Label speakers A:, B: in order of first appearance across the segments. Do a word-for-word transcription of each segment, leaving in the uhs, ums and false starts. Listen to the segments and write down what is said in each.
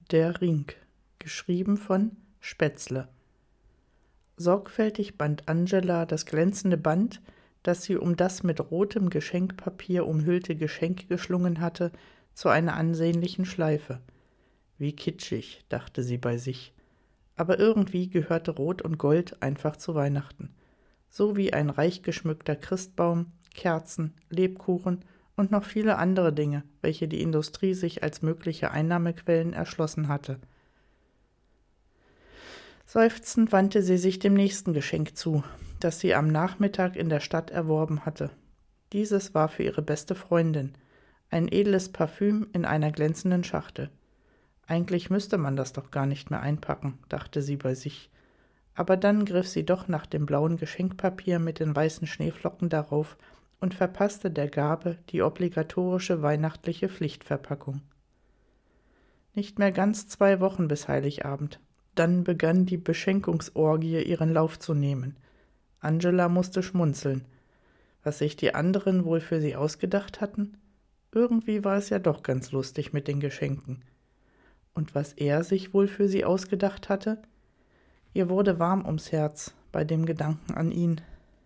A: Der Ring, geschrieben von Spätzle. Sorgfältig band Angela das glänzende Band, das sie um das mit rotem Geschenkpapier umhüllte Geschenk geschlungen hatte, zu einer ansehnlichen Schleife. Wie kitschig, dachte sie bei sich. Aber irgendwie gehörte Rot und Gold einfach zu Weihnachten. So wie ein reich geschmückter Christbaum, Kerzen, Lebkuchen und noch viele andere Dinge, welche die Industrie sich als mögliche Einnahmequellen erschlossen hatte. Seufzend wandte sie sich dem nächsten Geschenk zu, das sie am Nachmittag in der Stadt erworben hatte. Dieses war für ihre beste Freundin, ein edles Parfüm in einer glänzenden Schachtel. Eigentlich müsste man das doch gar nicht mehr einpacken, dachte sie bei sich. Aber dann griff sie doch nach dem blauen Geschenkpapier mit den weißen Schneeflocken darauf und verpasste der Gabe die obligatorische weihnachtliche Pflichtverpackung. Nicht mehr ganz zwei Wochen bis Heiligabend. Dann begann die Beschenkungsorgie ihren Lauf zu nehmen. Angela musste schmunzeln. Was sich die anderen wohl für sie ausgedacht hatten? Irgendwie war es ja doch ganz lustig mit den Geschenken. Und was er sich wohl für sie ausgedacht hatte? Ihr wurde warm ums Herz bei dem Gedanken an ihn.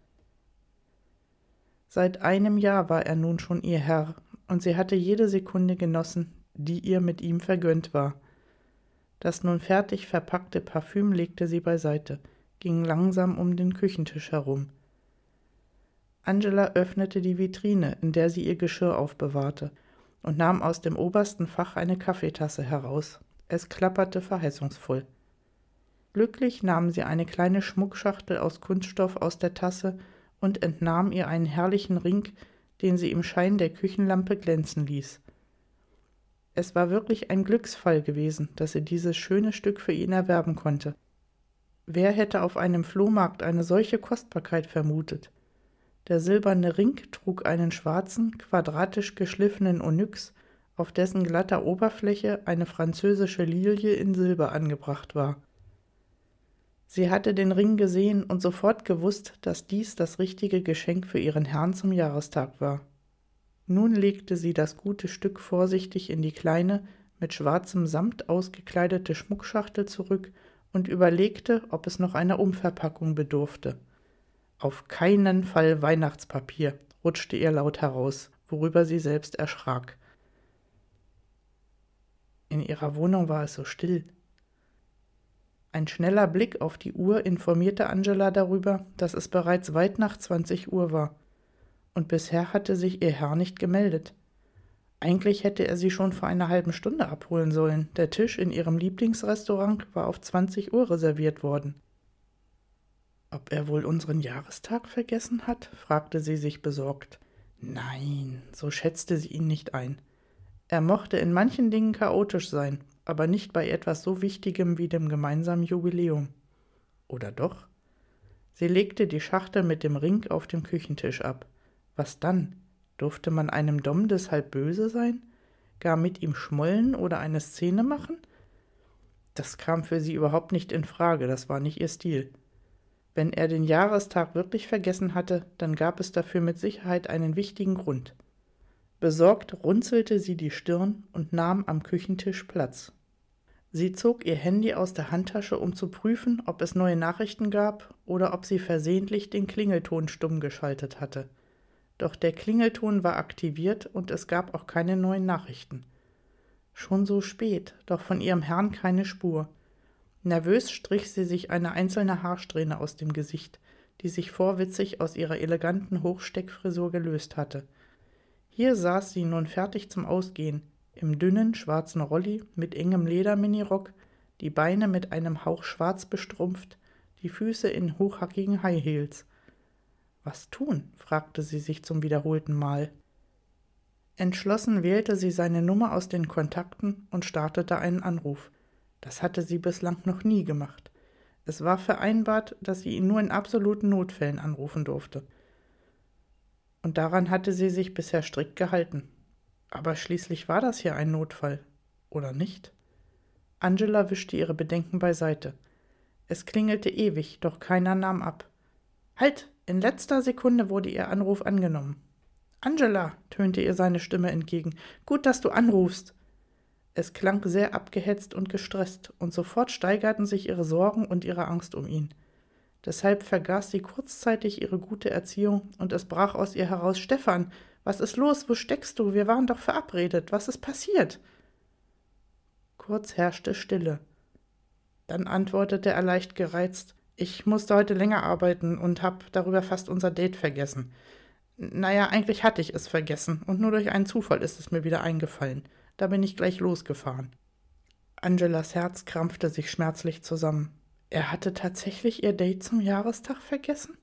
A: Seit einem Jahr war er nun schon ihr Herr, und sie hatte jede Sekunde genossen, die ihr mit ihm vergönnt war. Das nun fertig verpackte Parfüm legte sie beiseite, ging langsam um den Küchentisch herum. Angela öffnete die Vitrine, in der sie ihr Geschirr aufbewahrte, und nahm aus dem obersten Fach eine Kaffeetasse heraus. Es klapperte verheißungsvoll. Glücklich nahm sie eine kleine Schmuckschachtel aus Kunststoff aus der Tasse und entnahm ihr einen herrlichen Ring, den sie im Schein der Küchenlampe glänzen ließ. Es war wirklich ein Glücksfall gewesen, dass sie dieses schöne Stück für ihn erwerben konnte. Wer hätte auf einem Flohmarkt eine solche Kostbarkeit vermutet? Der silberne Ring trug einen schwarzen, quadratisch geschliffenen Onyx, auf dessen glatter Oberfläche eine französische Lilie in Silber angebracht war. Sie hatte den Ring gesehen und sofort gewusst, dass dies das richtige Geschenk für ihren Herrn zum Jahrestag war. Nun legte sie das gute Stück vorsichtig in die kleine, mit schwarzem Samt ausgekleidete Schmuckschachtel zurück und überlegte, ob es noch einer Umverpackung bedurfte. Auf keinen Fall Weihnachtspapier, rutschte ihr laut heraus, worüber sie selbst erschrak. In ihrer Wohnung war es so still. Ein schneller Blick auf die Uhr informierte Angela darüber, dass es bereits weit nach zwanzig Uhr war. Und bisher hatte sich ihr Herr nicht gemeldet. Eigentlich hätte er sie schon vor einer halben Stunde abholen sollen. Der Tisch in ihrem Lieblingsrestaurant war auf zwanzig Uhr reserviert worden. Ob er wohl unseren Jahrestag vergessen hat? Fragte sie sich besorgt. Nein, so schätzte sie ihn nicht ein. Er mochte in manchen Dingen chaotisch sein, aber nicht bei etwas so Wichtigem wie dem gemeinsamen Jubiläum. Oder doch? Sie legte die Schachtel mit dem Ring auf dem Küchentisch ab. Was dann? Durfte man einem Dom deshalb böse sein? Gar mit ihm schmollen oder eine Szene machen? Das kam für sie überhaupt nicht in Frage, das war nicht ihr Stil. Wenn er den Jahrestag wirklich vergessen hatte, dann gab es dafür mit Sicherheit einen wichtigen Grund. Besorgt runzelte sie die Stirn und nahm am Küchentisch Platz. Sie zog ihr Handy aus der Handtasche, um zu prüfen, ob es neue Nachrichten gab oder ob sie versehentlich den Klingelton stumm geschaltet hatte. Doch der Klingelton war aktiviert und es gab auch keine neuen Nachrichten. Schon so spät, doch von ihrem Herrn keine Spur. Nervös strich sie sich eine einzelne Haarsträhne aus dem Gesicht, die sich vorwitzig aus ihrer eleganten Hochsteckfrisur gelöst hatte. Hier saß sie nun fertig zum Ausgehen, im dünnen, schwarzen Rolli mit engem Lederminirock, die Beine mit einem Hauch schwarz bestrumpft, die Füße in hochhackigen High Heels. Was tun? Fragte sie sich zum wiederholten Mal. Entschlossen wählte sie seine Nummer aus den Kontakten und startete einen Anruf. Das hatte sie bislang noch nie gemacht. Es war vereinbart, dass sie ihn nur in absoluten Notfällen anrufen durfte. Und daran hatte sie sich bisher strikt gehalten. Aber schließlich war das hier ein Notfall, oder nicht? Angela wischte ihre Bedenken beiseite. Es klingelte ewig, doch keiner nahm ab. »Halt! In letzter Sekunde wurde ihr Anruf angenommen.« »Angela«, tönte ihr seine Stimme entgegen, »gut, dass du anrufst.« Es klang sehr abgehetzt und gestresst, und sofort steigerten sich ihre Sorgen und ihre Angst um ihn. Deshalb vergaß sie kurzzeitig ihre gute Erziehung, und es brach aus ihr heraus: »Stefan, was ist los? Wo steckst du? Wir waren doch verabredet. Was ist passiert?« Kurz herrschte Stille. Dann antwortete er leicht gereizt: »Ich musste heute länger arbeiten und hab darüber fast unser Date vergessen. Naja, eigentlich hatte ich es vergessen, und nur durch einen Zufall ist es mir wieder eingefallen. Da bin ich gleich losgefahren.« Angelas Herz krampfte sich schmerzlich zusammen. Er hatte tatsächlich ihr Date zum Jahrestag vergessen?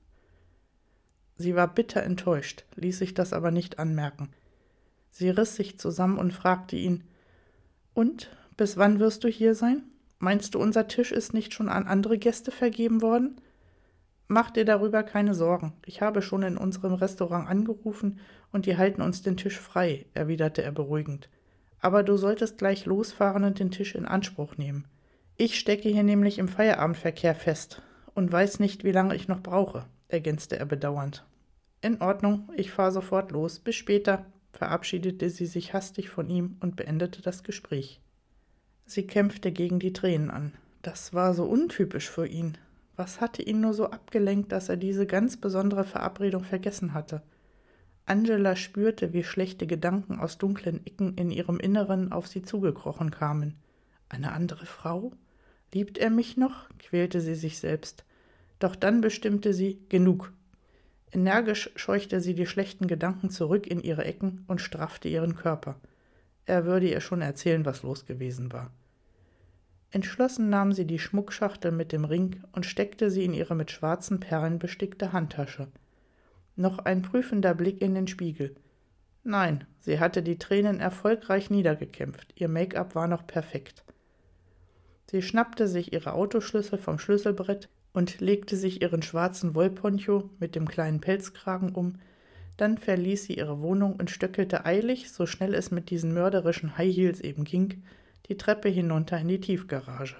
A: Sie war bitter enttäuscht, ließ sich das aber nicht anmerken. Sie riss sich zusammen und fragte ihn: »Und, bis wann wirst du hier sein? Meinst du, unser Tisch ist nicht schon an andere Gäste vergeben worden?« »Mach dir darüber keine Sorgen. Ich habe schon in unserem Restaurant angerufen und die halten uns den Tisch frei«, erwiderte er beruhigend. »Aber du solltest gleich losfahren und den Tisch in Anspruch nehmen. Ich stecke hier nämlich im Feierabendverkehr fest und weiß nicht, wie lange ich noch brauche«, ergänzte er bedauernd. »In Ordnung, ich fahre sofort los. Bis später«, verabschiedete sie sich hastig von ihm und beendete das Gespräch. Sie kämpfte gegen die Tränen an. Das war so untypisch für ihn. Was hatte ihn nur so abgelenkt, dass er diese ganz besondere Verabredung vergessen hatte? Angela spürte, wie schlechte Gedanken aus dunklen Ecken in ihrem Inneren auf sie zugekrochen kamen. Eine andere Frau? Liebt er mich noch? Quälte sie sich selbst. Doch dann bestimmte sie: genug. Energisch scheuchte sie die schlechten Gedanken zurück in ihre Ecken und straffte ihren Körper. Er würde ihr schon erzählen, was los gewesen war. Entschlossen nahm sie die Schmuckschachtel mit dem Ring und steckte sie in ihre mit schwarzen Perlen bestickte Handtasche. Noch ein prüfender Blick in den Spiegel. Nein, sie hatte die Tränen erfolgreich niedergekämpft. Ihr Make-up war noch perfekt. Sie schnappte sich ihre Autoschlüssel vom Schlüsselbrett und legte sich ihren schwarzen Wollponcho mit dem kleinen Pelzkragen um. Dann verließ sie ihre Wohnung und stöckelte eilig, so schnell es mit diesen mörderischen High Heels eben ging, die Treppe hinunter in die Tiefgarage.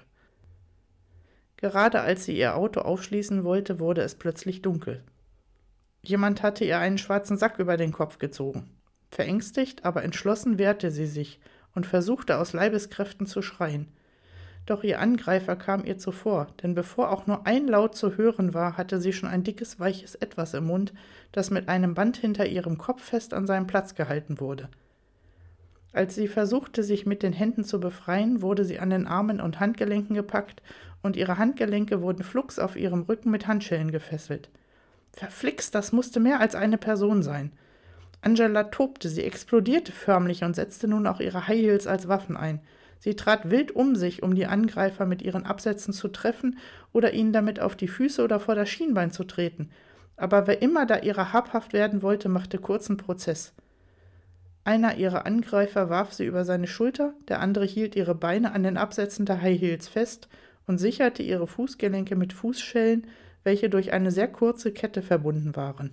A: Gerade als sie ihr Auto aufschließen wollte, wurde es plötzlich dunkel. Jemand hatte ihr einen schwarzen Sack über den Kopf gezogen. Verängstigt, aber entschlossen wehrte sie sich und versuchte aus Leibeskräften zu schreien. Doch ihr Angreifer kam ihr zuvor, denn bevor auch nur ein Laut zu hören war, hatte sie schon ein dickes, weiches Etwas im Mund, das mit einem Band hinter ihrem Kopf fest an seinem Platz gehalten wurde. Als sie versuchte, sich mit den Händen zu befreien, wurde sie an den Armen und Handgelenken gepackt und ihre Handgelenke wurden flugs auf ihrem Rücken mit Handschellen gefesselt. Verflixt, das musste mehr als eine Person sein. Angela tobte, sie explodierte förmlich und setzte nun auch ihre High Heels als Waffen ein. Sie trat wild um sich, um die Angreifer mit ihren Absätzen zu treffen oder ihnen damit auf die Füße oder vor das Schienbein zu treten. Aber wer immer da ihrer habhaft werden wollte, machte kurzen Prozess. Einer ihrer Angreifer warf sie über seine Schulter, der andere hielt ihre Beine an den Absätzen der High Heels fest und sicherte ihre Fußgelenke mit Fußschellen, welche durch eine sehr kurze Kette verbunden waren.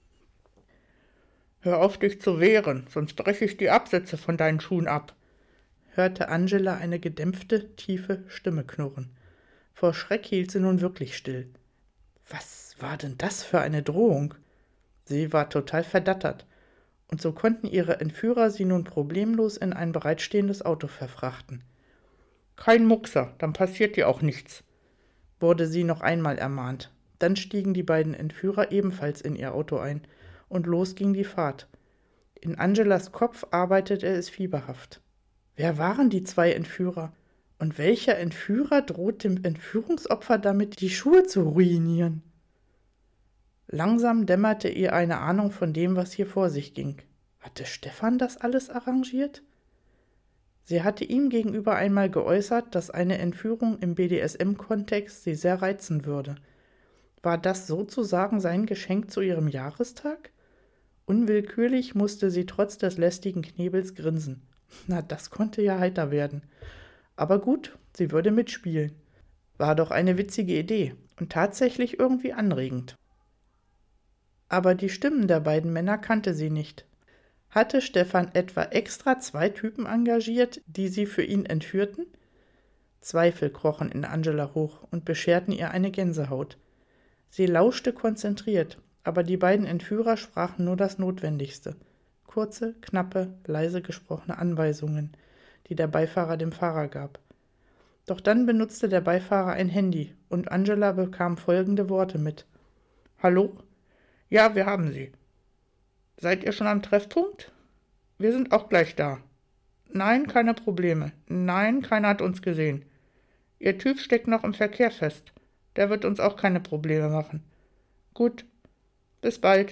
A: »Hör auf, dich zu wehren, sonst breche ich die Absätze von deinen Schuhen ab«, hörte Angela eine gedämpfte, tiefe Stimme knurren. Vor Schreck hielt sie nun wirklich still. Was war denn das für eine Drohung? Sie war total verdattert, und so konnten ihre Entführer sie nun problemlos in ein bereitstehendes Auto verfrachten. »Kein Muckser, dann passiert dir auch nichts«, wurde sie noch einmal ermahnt. Dann stiegen die beiden Entführer ebenfalls in ihr Auto ein, und los ging die Fahrt. In Angelas Kopf arbeitete es fieberhaft. Wer waren die zwei Entführer? Und welcher Entführer droht dem Entführungsopfer damit, die Schuhe zu ruinieren? Langsam dämmerte ihr eine Ahnung von dem, was hier vor sich ging. Hatte Stefan das alles arrangiert? Sie hatte ihm gegenüber einmal geäußert, dass eine Entführung im B D S M-Kontext sie sehr reizen würde. War das sozusagen sein Geschenk zu ihrem Jahrestag? Unwillkürlich musste sie trotz des lästigen Knebels grinsen. Na, das konnte ja heiter werden. Aber gut, sie würde mitspielen. War doch eine witzige Idee und tatsächlich irgendwie anregend. Aber die Stimmen der beiden Männer kannte sie nicht. Hatte Stefan etwa extra zwei Typen engagiert, die sie für ihn entführten? Zweifel krochen in Angela hoch und bescherten ihr eine Gänsehaut. Sie lauschte konzentriert, aber die beiden Entführer sprachen nur das Notwendigste. Kurze, knappe, leise gesprochene Anweisungen, die der Beifahrer dem Fahrer gab. Doch dann benutzte der Beifahrer ein Handy und Angela bekam folgende Worte mit. »Hallo? Ja, wir haben Sie. Seid ihr schon am Treffpunkt? Wir sind auch gleich da. Nein, keine Probleme. Nein, keiner hat uns gesehen. Ihr Typ steckt noch im Verkehr fest. Der wird uns auch keine Probleme machen. Gut, bis bald.«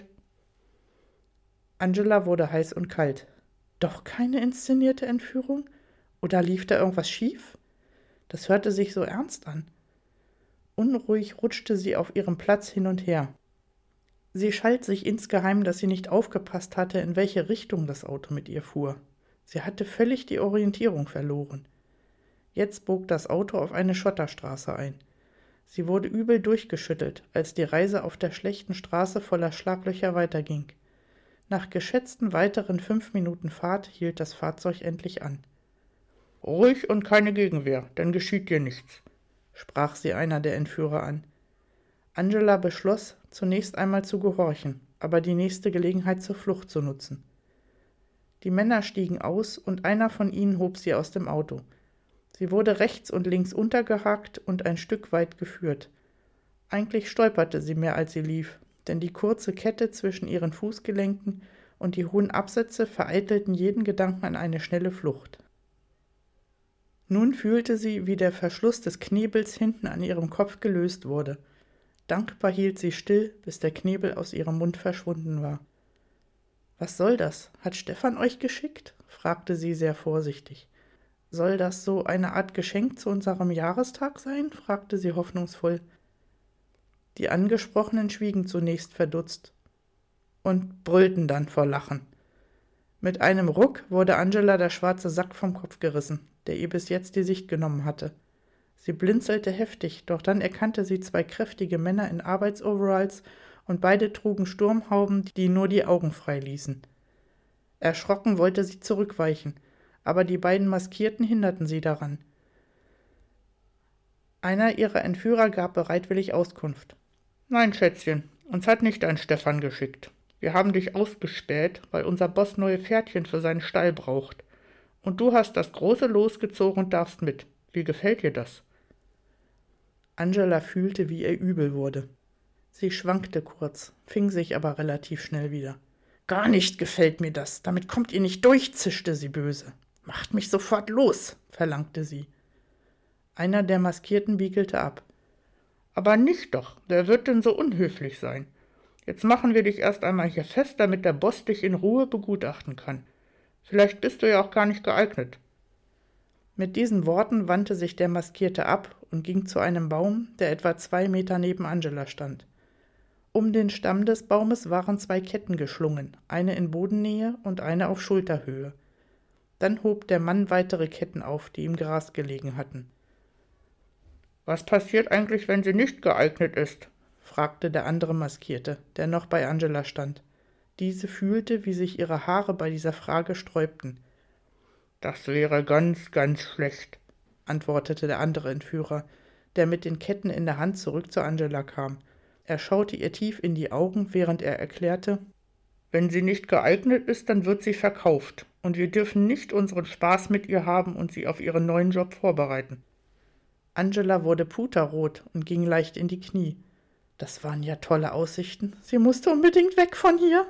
A: Angela wurde heiß und kalt. Doch keine inszenierte Entführung? Oder lief da irgendwas schief? Das hörte sich so ernst an. Unruhig rutschte sie auf ihrem Platz hin und her. Sie schalt sich insgeheim, dass sie nicht aufgepasst hatte, in welche Richtung das Auto mit ihr fuhr. Sie hatte völlig die Orientierung verloren. Jetzt bog das Auto auf eine Schotterstraße ein. Sie wurde übel durchgeschüttelt, als die Reise auf der schlechten Straße voller Schlaglöcher weiterging. Nach geschätzten weiteren fünf Minuten Fahrt hielt das Fahrzeug endlich an. »Ruhig und keine Gegenwehr, dann geschieht dir nichts«, sprach sie einer der Entführer an. Angela beschloss, zunächst einmal zu gehorchen, aber die nächste Gelegenheit zur Flucht zu nutzen. Die Männer stiegen aus und einer von ihnen hob sie aus dem Auto. Sie wurde rechts und links untergehakt und ein Stück weit geführt. Eigentlich stolperte sie mehr, als sie lief, denn die kurze Kette zwischen ihren Fußgelenken und die hohen Absätze vereitelten jeden Gedanken an eine schnelle Flucht. Nun fühlte sie, wie der Verschluss des Knebels hinten an ihrem Kopf gelöst wurde. Dankbar hielt sie still, bis der Knebel aus ihrem Mund verschwunden war. »Was soll das? Hat Stefan euch geschickt?« fragte sie sehr vorsichtig. »Soll das so eine Art Geschenk zu unserem Jahrestag sein?« fragte sie hoffnungsvoll. Die Angesprochenen schwiegen zunächst verdutzt und brüllten dann vor Lachen. Mit einem Ruck wurde Angela der schwarze Sack vom Kopf gerissen, der ihr bis jetzt die Sicht genommen hatte. Sie blinzelte heftig, doch dann erkannte sie zwei kräftige Männer in Arbeitsoveralls und beide trugen Sturmhauben, die nur die Augen frei ließen. Erschrocken wollte sie zurückweichen, aber die beiden Maskierten hinderten sie daran. Einer ihrer Entführer gab bereitwillig Auskunft. »Nein, Schätzchen, uns hat nicht dein Stefan geschickt. Wir haben dich ausgespäht, weil unser Boss neue Pferdchen für seinen Stall braucht. Und du hast das große Los gezogen und darfst mit. Wie gefällt dir das?« Angela fühlte, wie ihr übel wurde. Sie schwankte kurz, fing sich aber relativ schnell wieder. »Gar nicht gefällt mir das, damit kommt ihr nicht durch«, zischte sie böse. »Macht mich sofort los«, verlangte sie. Einer der Maskierten biegelte ab. »Aber nicht doch, wer wird denn so unhöflich sein? Jetzt machen wir dich erst einmal hier fest, damit der Boss dich in Ruhe begutachten kann. Vielleicht bist du ja auch gar nicht geeignet.« Mit diesen Worten wandte sich der Maskierte ab und ging zu einem Baum, der etwa zwei Meter neben Angela stand. Um den Stamm des Baumes waren zwei Ketten geschlungen, eine in Bodennähe und eine auf Schulterhöhe. Dann hob der Mann weitere Ketten auf, die im Gras gelegen hatten. »Was passiert eigentlich, wenn sie nicht geeignet ist?« fragte der andere Maskierte, der noch bei Angela stand. Diese fühlte, wie sich ihre Haare bei dieser Frage sträubten. »Das wäre ganz, ganz schlecht«, antwortete der andere Entführer, der mit den Ketten in der Hand zurück zu Angela kam. Er schaute ihr tief in die Augen, während er erklärte, »Wenn sie nicht geeignet ist, dann wird sie verkauft, und wir dürfen nicht unseren Spaß mit ihr haben und sie auf ihren neuen Job vorbereiten.« Angela wurde puterrot und ging leicht in die Knie. Das waren ja tolle Aussichten. Sie musste unbedingt weg von hier.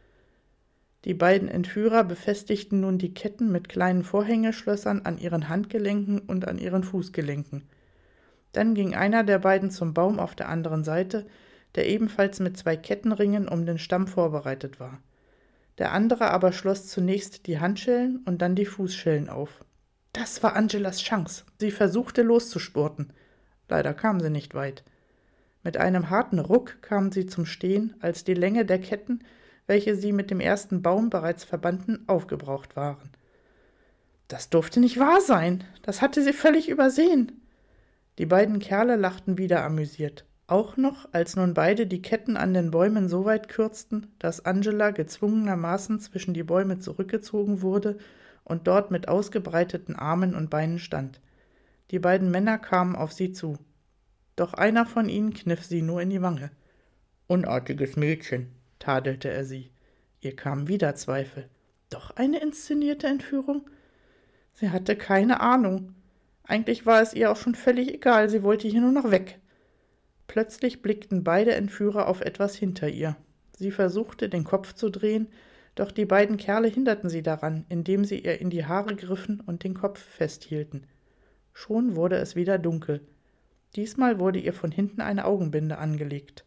A: Die beiden Entführer befestigten nun die Ketten mit kleinen Vorhängeschlössern an ihren Handgelenken und an ihren Fußgelenken. Dann ging einer der beiden zum Baum auf der anderen Seite, der ebenfalls mit zwei Kettenringen um den Stamm vorbereitet war. Der andere aber schloss zunächst die Handschellen und dann die Fußschellen auf. Das war Angelas Chance. Sie versuchte loszuspurten. Leider kam sie nicht weit. Mit einem harten Ruck kam sie zum Stehen, als die Länge der Ketten, welche sie mit dem ersten Baum bereits verbanden, aufgebraucht waren. Das durfte nicht wahr sein. Das hatte sie völlig übersehen. Die beiden Kerle lachten wieder amüsiert. Auch noch, als nun beide die Ketten an den Bäumen so weit kürzten, dass Angela gezwungenermaßen zwischen die Bäume zurückgezogen wurde und dort mit ausgebreiteten Armen und Beinen stand. Die beiden Männer kamen auf sie zu. Doch einer von ihnen kniff sie nur in die Wange. »Unartiges Mädchen«, tadelte er sie. Ihr kamen wieder Zweifel. Doch eine inszenierte Entführung? Sie hatte keine Ahnung. Eigentlich war es ihr auch schon völlig egal, sie wollte hier nur noch weg. Plötzlich blickten beide Entführer auf etwas hinter ihr. Sie versuchte, den Kopf zu drehen, doch die beiden Kerle hinderten sie daran, indem sie ihr in die Haare griffen und den Kopf festhielten. Schon wurde es wieder dunkel. Diesmal wurde ihr von hinten eine Augenbinde angelegt.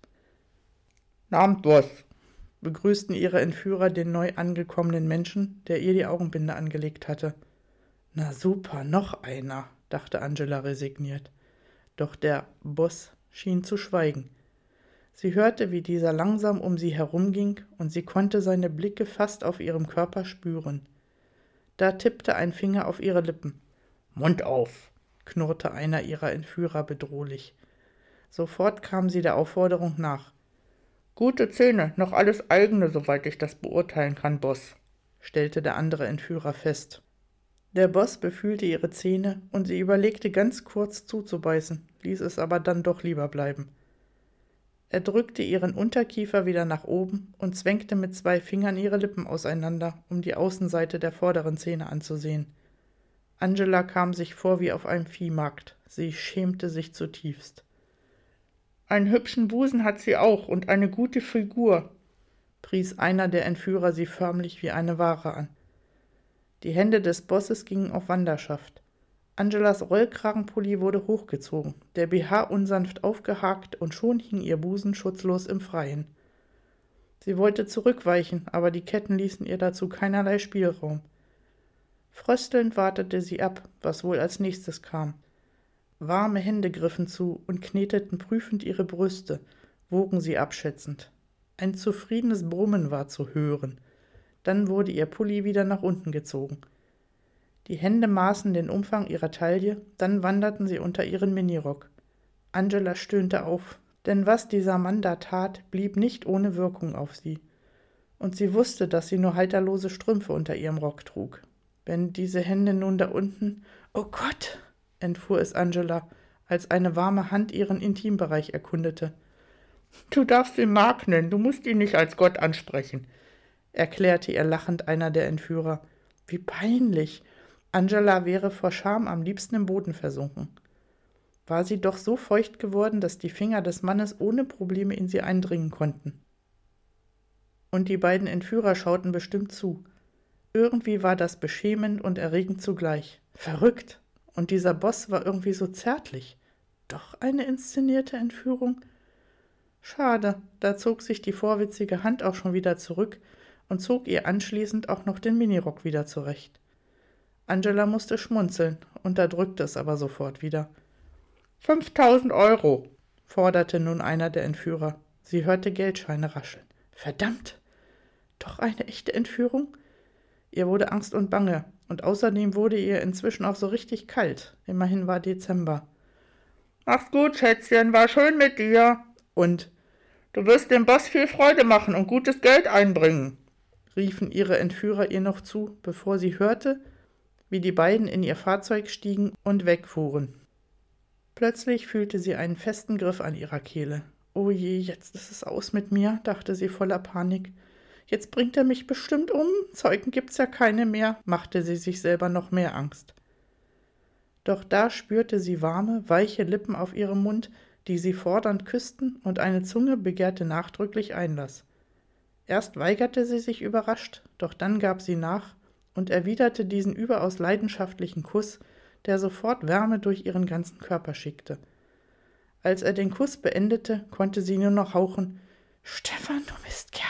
A: »Abend, Boss«, begrüßten ihre Entführer den neu angekommenen Menschen, der ihr die Augenbinde angelegt hatte. »Na super, noch einer«, dachte Angela resigniert. Doch der Boss schien zu schweigen. Sie hörte, wie dieser langsam um sie herumging, und sie konnte seine Blicke fast auf ihrem Körper spüren. Da tippte ein Finger auf ihre Lippen. »Mund auf«, knurrte einer ihrer Entführer bedrohlich. Sofort kam sie der Aufforderung nach. »Gute Zähne, noch alles eigene, soweit ich das beurteilen kann, Boss«, stellte der andere Entführer fest. Der Boss befühlte ihre Zähne und sie überlegte ganz kurz zuzubeißen, ließ es aber dann doch lieber bleiben. Er drückte ihren Unterkiefer wieder nach oben und zwängte mit zwei Fingern ihre Lippen auseinander, um die Außenseite der vorderen Zähne anzusehen. Angela kam sich vor wie auf einem Viehmarkt. Sie schämte sich zutiefst. »Einen hübschen Busen hat sie auch und eine gute Figur«, pries einer der Entführer sie förmlich wie eine Ware an. Die Hände des Bosses gingen auf Wanderschaft. Angelas Rollkragenpulli wurde hochgezogen, der B H unsanft aufgehakt und schon hing ihr Busen schutzlos im Freien. Sie wollte zurückweichen, aber die Ketten ließen ihr dazu keinerlei Spielraum. Fröstelnd wartete sie ab, was wohl als nächstes kam. Warme Hände griffen zu und kneteten prüfend ihre Brüste, wogen sie abschätzend. Ein zufriedenes Brummen war zu hören. Dann wurde ihr Pulli wieder nach unten gezogen. Die Hände maßen den Umfang ihrer Taille, dann wanderten sie unter ihren Minirock. Angela stöhnte auf, denn was dieser Mann da tat, blieb nicht ohne Wirkung auf sie. Und sie wusste, dass sie nur halterlose Strümpfe unter ihrem Rock trug. Wenn diese Hände nun da unten... »Oh Gott«, entfuhr es Angela, als eine warme Hand ihren Intimbereich erkundete. »Du darfst ihn Mark nennen, du musst ihn nicht als Gott ansprechen«, erklärte ihr lachend einer der Entführer. Wie peinlich! Angela wäre vor Scham am liebsten im Boden versunken. War sie doch so feucht geworden, dass die Finger des Mannes ohne Probleme in sie eindringen konnten. Und die beiden Entführer schauten bestimmt zu. Irgendwie war das beschämend und erregend zugleich. Verrückt! Und dieser Boss war irgendwie so zärtlich. Doch eine inszenierte Entführung? Schade, da zog sich die vorwitzige Hand auch schon wieder zurück und zog ihr anschließend auch noch den Minirock wieder zurecht. Angela musste schmunzeln, unterdrückte es aber sofort wieder. »Fünftausend Euro«, forderte nun einer der Entführer. Sie hörte Geldscheine rascheln. »Verdammt! Doch eine echte Entführung?« Ihr wurde Angst und Bange, und außerdem wurde ihr inzwischen auch so richtig kalt. Immerhin war Dezember. »Mach's gut, Schätzchen, war schön mit dir.« Und »Du wirst dem Boss viel Freude machen und gutes Geld einbringen«, riefen ihre Entführer ihr noch zu, bevor sie hörte, wie die beiden in ihr Fahrzeug stiegen und wegfuhren. Plötzlich fühlte sie einen festen Griff an ihrer Kehle. »Oh je, jetzt ist es aus mit mir«, dachte sie voller Panik. »Jetzt bringt er mich bestimmt um, Zeugen gibt's ja keine mehr«, machte sie sich selber noch mehr Angst. Doch da spürte sie warme, weiche Lippen auf ihrem Mund, die sie fordernd küssten, und eine Zunge begehrte nachdrücklich Einlass. Erst weigerte sie sich überrascht, doch dann gab sie nach und erwiderte diesen überaus leidenschaftlichen Kuss, der sofort Wärme durch ihren ganzen Körper schickte. Als er den Kuss beendete, konnte sie nur noch hauchen, »Stefan, du Mistkerl!«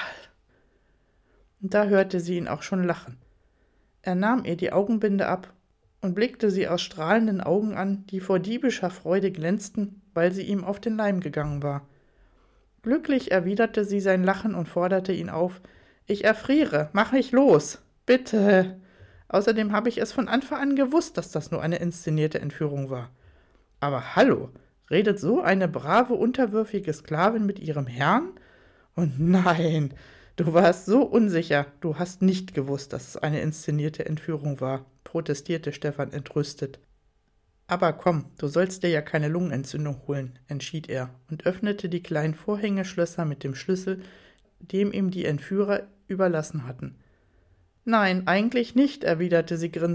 A: Und da hörte sie ihn auch schon lachen. Er nahm ihr die Augenbinde ab und blickte sie aus strahlenden Augen an, die vor diebischer Freude glänzten, weil sie ihm auf den Leim gegangen war. Glücklich erwiderte sie sein Lachen und forderte ihn auf, »Ich erfriere, mach mich los, bitte!« Außerdem habe ich es von Anfang an gewusst, dass das nur eine inszenierte Entführung war. Aber hallo, redet so eine brave, unterwürfige Sklavin mit ihrem Herrn? Und nein, du warst so unsicher, du hast nicht gewusst, dass es eine inszenierte Entführung war, protestierte Stefan entrüstet. Aber komm, du sollst dir ja keine Lungenentzündung holen, entschied er und öffnete die kleinen Vorhängeschlösser mit dem Schlüssel, dem ihm die Entführer überlassen hatten. »Nein, eigentlich nicht«, erwiderte sie grinsend.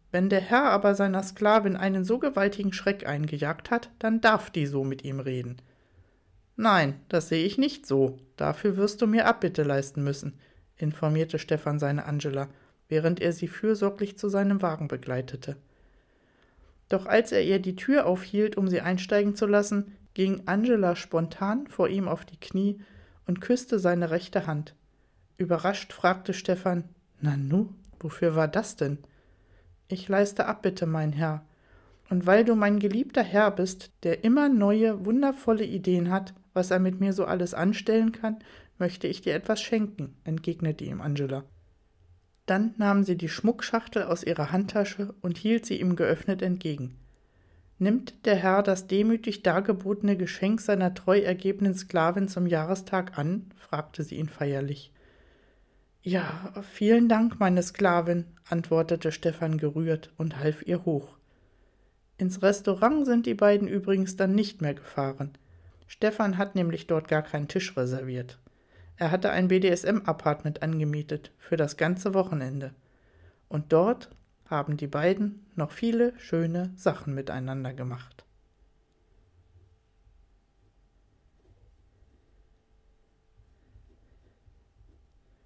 A: Wenn der Herr aber seiner Sklavin einen so gewaltigen Schreck eingejagt hat, dann darf die so mit ihm reden. Nein, das sehe ich nicht so. Dafür wirst du mir Abbitte leisten müssen, informierte Stefan seine Angela, während er sie fürsorglich zu seinem Wagen begleitete. Doch als er ihr die Tür aufhielt, um sie einsteigen zu lassen, ging Angela spontan vor ihm auf die Knie und küsste seine rechte Hand. Überrascht fragte Stefan: »Nanu, wofür war das denn?« »Ich leiste Abbitte, mein Herr. Und weil du mein geliebter Herr bist, der immer neue, wundervolle Ideen hat, was er mit mir so alles anstellen kann, möchte ich dir etwas schenken«, entgegnete ihm Angela. Dann nahm sie die Schmuckschachtel aus ihrer Handtasche und hielt sie ihm geöffnet entgegen. »Nimmt der Herr das demütig dargebotene Geschenk seiner treu ergebenen Sklavin zum Jahrestag an?« fragte sie ihn feierlich. »Ja, vielen Dank, meine Sklavin«, antwortete Stefan gerührt und half ihr hoch. Ins Restaurant sind die beiden übrigens dann nicht mehr gefahren. Stefan hat nämlich dort gar keinen Tisch reserviert. Er hatte ein B D S M-Apartment angemietet für das ganze Wochenende. Und dort haben die beiden noch viele schöne Sachen miteinander gemacht.